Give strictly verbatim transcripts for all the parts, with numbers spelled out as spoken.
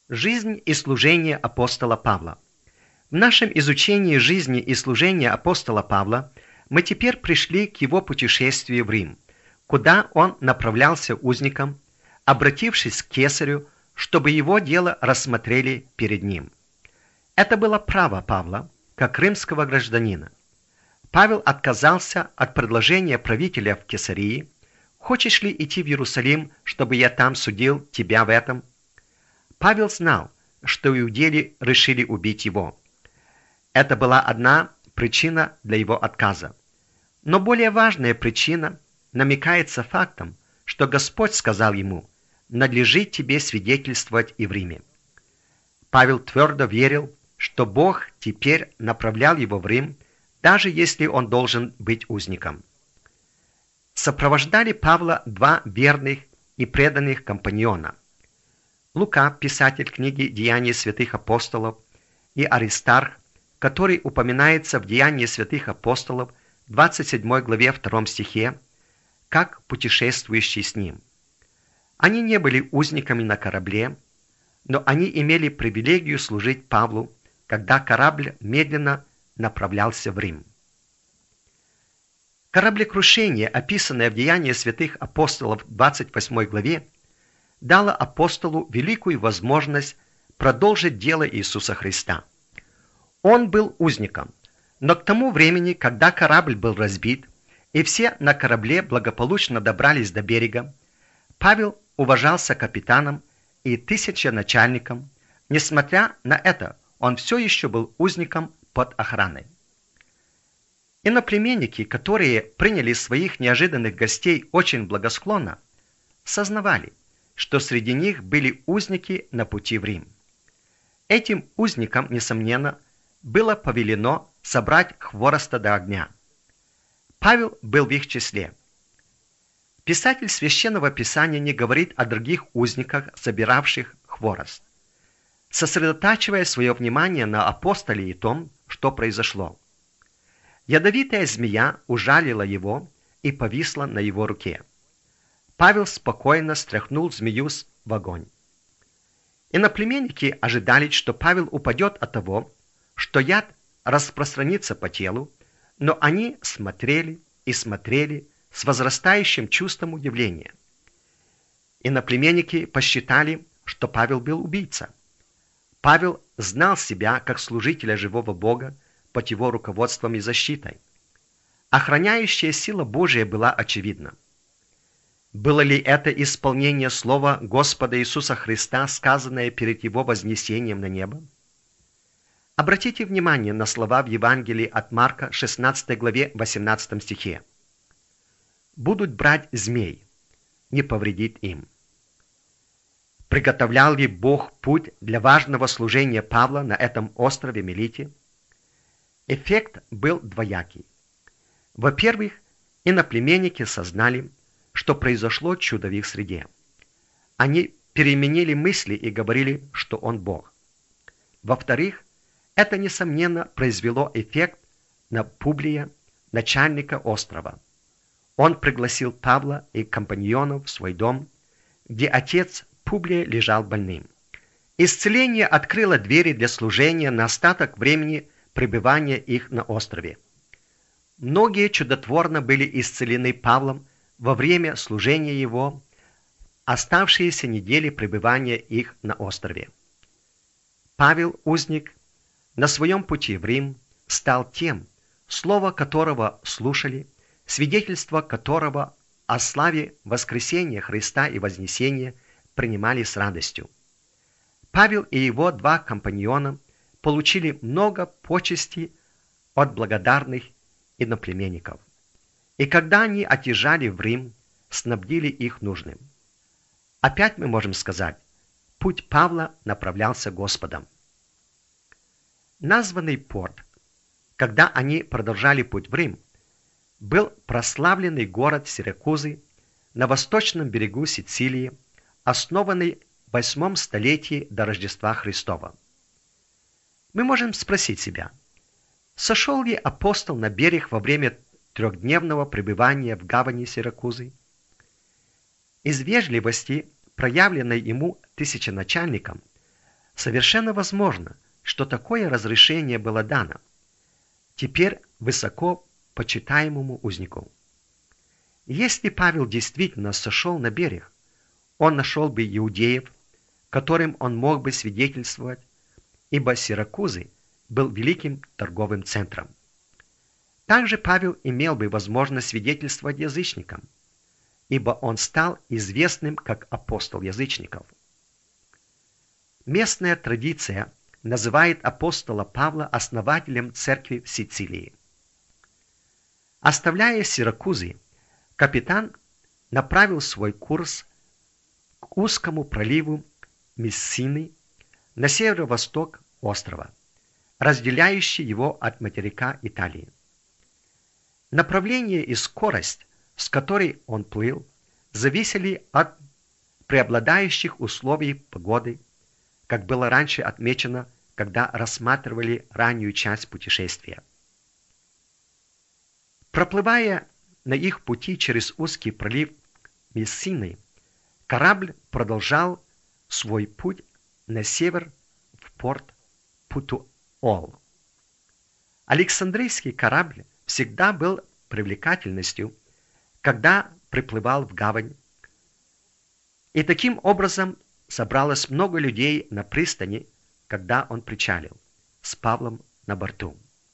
Жизнь и служение апостола Павла. В нашем изучении жизни и служения апостола Павла мы теперь пришли к его путешествию в Рим, куда он направлялся узником, обратившись к кесарю, чтобы его дело рассмотрели перед ним. Это было право Павла, как римского гражданина. Павел отказался от предложения правителя в Кесарии: «Хочешь ли идти в Иерусалим, чтобы я там судил тебя в этом?» Павел знал, что иудеи решили убить его. Это была одна причина для его отказа. Но более важная причина намекается фактом, что Господь сказал ему: «Надлежит тебе свидетельствовать и в Риме». Павел твердо верил, что Бог теперь направлял его в Рим, даже если он должен быть узником. Сопровождали Павла два верных и преданных компаньона: Лука, писатель книги «Деяния святых апостолов», и Аристарх, который упоминается в «Деянии святых апостолов» двадцать седьмой главе втором стихе, как путешествующий с ним. Они не были узниками на корабле, но они имели привилегию служить Павлу, когда корабль медленно направлялся в Рим. Кораблекрушение, описанное в «Деянии святых апостолов» двадцать восьмой главе, дало апостолу великую возможность продолжить дело Иисуса Христа. Он был узником, но к тому времени, когда корабль был разбит, и все на корабле благополучно добрались до берега, Павел уважался капитаном и тысяченачальником. Несмотря на это, он все еще был узником под охраной. Иноплеменники, которые приняли своих неожиданных гостей очень благосклонно, сознавали, что среди них были узники на пути в Рим. Этим узникам, несомненно, было повелено собрать хвороста до огня. Павел был в их числе. Писатель Священного Писания не говорит о других узниках, собиравших хворост, сосредотачивая свое внимание на апостоле и том, что произошло. Ядовитая змея ужалила его и повисла на его руке. Павел спокойно стряхнул змею в огонь. Иноплеменники ожидали, что Павел упадет от того, что яд распространится по телу, но они смотрели и смотрели с возрастающим чувством удивления. Иноплеменники посчитали, что Павел был убийца. Павел знал себя как служителя живого Бога под его руководством и защитой. Охраняющая сила Божия была очевидна. Было ли это исполнение слова Господа Иисуса Христа, сказанное перед его вознесением на небо? Обратите внимание на слова в Евангелии от Марка, шестнадцатой главе, восемнадцатом стихе. «Будут брать змей, не повредит им». Приготовлял ли Бог путь для важного служения Павла на этом острове Мелите? Эффект был двоякий. Во-первых, иноплеменники сознали, что произошло чудо в их среде. Они переменили мысли и говорили, что он Бог. Во-вторых, это, несомненно, произвело эффект на Публия, начальника острова. Он пригласил Павла и компаньонов в свой дом, где отец Публия лежал больным. Исцеление открыло двери для служения на остаток времени пребывания их на острове. Многие чудотворно были исцелены Павлом во время служения его, оставшиеся недели пребывания их на острове. Павел, узник, на своем пути в Рим стал тем, слово которого слушали, свидетельство которого о славе воскресения Христа и вознесения принимали с радостью. Павел и его два компаньона получили много почестей от благодарных иноплеменников. И когда они отъезжали в Рим, снабдили их нужным. Опять мы можем сказать, путь Павла направлялся Господом. Названный порт, когда они продолжали путь в Рим, был прославленный город Сиракузы на восточном берегу Сицилии, основанный в восьмом столетии до Рождества Христова. Мы можем спросить себя, сошел ли апостол на берег во время трехдневного пребывания в гавани Сиракузы? Из вежливости, проявленной ему тысяченачальником, Совершенно возможно, что такое разрешение было дано теперь высоко почитаемому узнику. Если Павел действительно сошел на берег, он нашел бы иудеев, которым он мог бы свидетельствовать, ибо Сиракузы был великим торговым центром. Также Павел имел бы возможность свидетельствовать язычникам, ибо он стал известным как апостол язычников. Местная традиция называет апостола Павла основателем церкви в Сицилии. Оставляя Сиракузы, капитан направил свой курс к узкому проливу Мессины на северо-восток острова, разделяющий его от материка Италии. Направление и скорость, с которой он плыл, зависели от преобладающих условий погоды, как было раньше отмечено, когда рассматривали раннюю часть путешествия. Проплывая на их пути через узкий пролив Мессины, корабль продолжал свой путь на север в порт Путуол. Александрийский корабль всегда был привлекательностью, когда приплывал в гавань, и таким образом собралось много людей на пристани, когда он причалил, с Павлом на борту.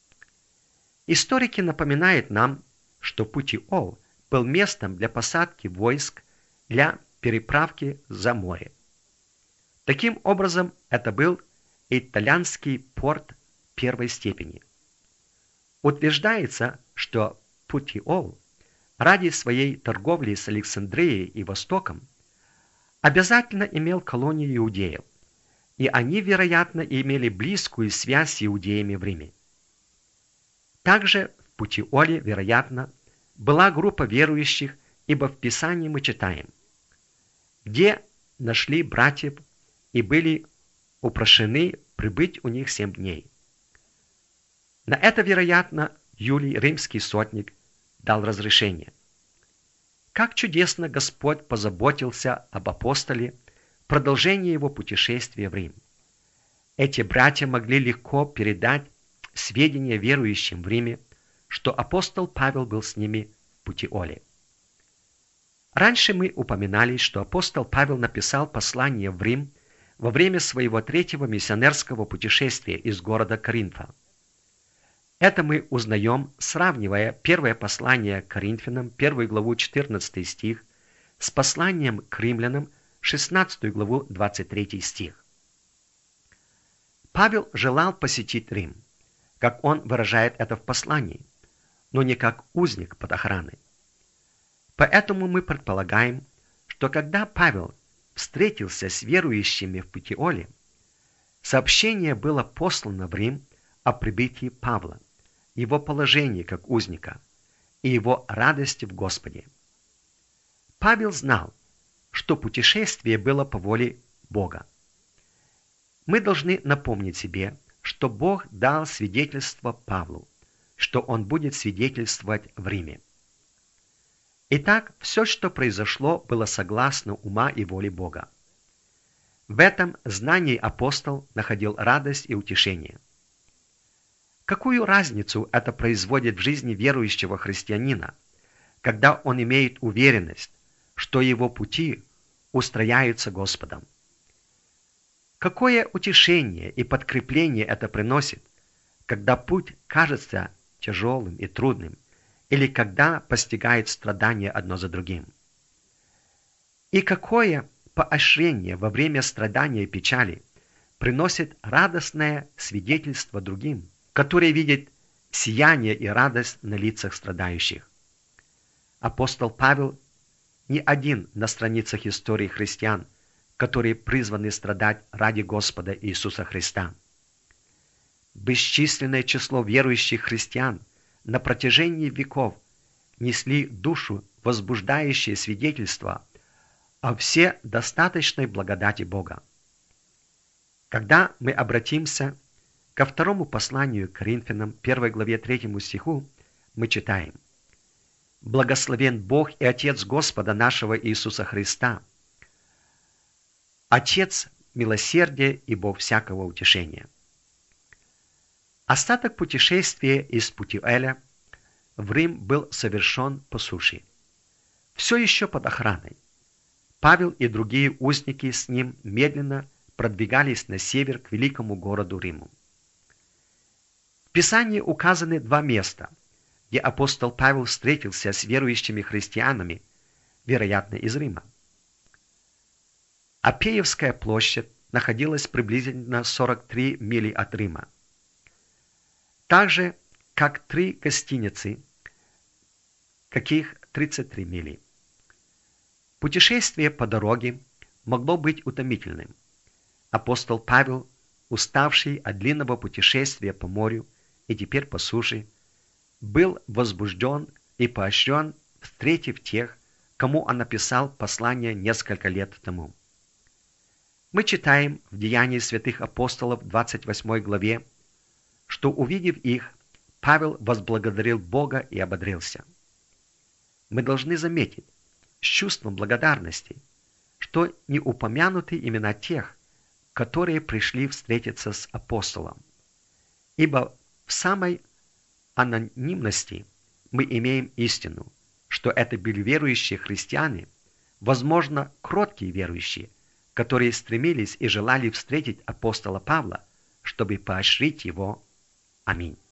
Историки напоминают нам, что Путиол был местом для посадки войск для переправки за море. Таким образом, это был итальянский порт первой степени. Утверждается, что Путиол ради своей торговли с Александрией и Востоком обязательно имел колонию иудеев, и они, вероятно, имели близкую связь с иудеями в Риме. Также в Путиоле, вероятно, была группа верующих, ибо в Писании мы читаем, где нашли братьев и были упрошены прибыть у них семь дней. На это, вероятно, Юлий, римский сотник, дал разрешение. Как чудесно Господь позаботился об апостоле в продолжении его путешествия в Рим. Эти братья могли легко передать сведения верующим в Риме, что апостол Павел был с ними в Путиоле. Раньше мы упоминали, что апостол Павел написал послание в Рим во время своего третьего миссионерского путешествия из города Коринфа. Это мы узнаем, сравнивая первое послание к Коринфянам, первую главу четырнадцатый стих, с посланием к римлянам, шестнадцатую главу двадцать третий стих. Павел желал посетить Рим, как он выражает это в послании, но не как узник под охраной. Поэтому мы предполагаем, что когда Павел встретился с верующими в Путиоле, сообщение было послано в Рим о прибытии Павла, его положении как узника и его радости в Господе. Павел знал, что путешествие было по воле Бога. Мы должны напомнить себе, что Бог дал свидетельство Павлу, что он будет свидетельствовать в Риме. Итак, все, что произошло, было согласно ума и воле Бога. В этом знании апостол находил радость и утешение. Какую разницу это производит в жизни верующего христианина, когда он имеет уверенность, что его пути устрояются Господом? Какое утешение и подкрепление это приносит, когда путь кажется тяжелым и трудным, или когда постигает страдания одно за другим? И какое поощрение во время страдания и печали приносит радостное свидетельство другим, которые видят сияние и радость на лицах страдающих? Апостол Павел не один на страницах истории христиан, которые призваны страдать ради Господа Иисуса Христа. Бесчисленное число верующих христиан на протяжении веков несли душу возбуждающее свидетельство о вседостаточной благодати Бога. Когда мы обратимся ко второму посланию к Коринфянам, первой главе третьему стиху, мы читаем: «Благословен Бог и Отец Господа нашего Иисуса Христа, Отец милосердия и Бог всякого утешения. Остаток путешествия из Путиэля в Рим был совершен по суше. Все еще под охраной. Павел и другие узники с ним медленно продвигались на север к великому городу Риму. В Писании указаны два места, где апостол Павел встретился с верующими христианами, вероятно, из Рима. Аппеевская площадь находилась приблизительно сорок три мили от Рима. Так же, как три гостиницы, каких тридцать три мили. Путешествие по дороге могло быть утомительным. Апостол Павел, уставший от длинного путешествия по морю и теперь по суше, был возбужден и поощрен, встретив тех, кому он написал послание несколько лет тому. Мы читаем в Деянии святых апостолов двадцать восьмой главе, что, увидев их, Павел возблагодарил Бога и ободрился. Мы должны заметить с чувством благодарности, что не упомянуты имена тех, которые пришли встретиться с апостолом, ибо в самой анонимности мы имеем истину, что это были верующие христиане, возможно, кроткие верующие, которые стремились и желали встретить апостола Павла, чтобы поощрить его. Аминь.